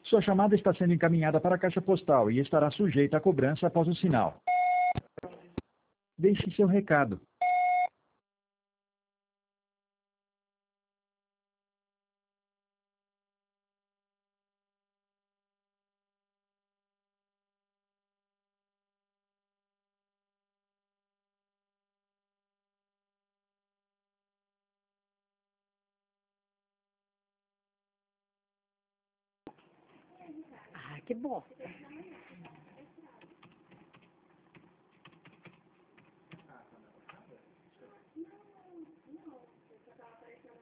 Sua chamada está sendo encaminhada para a caixa postal e estará sujeita a cobrança após o sinal. Deixe seu recado. Ah, que bosta.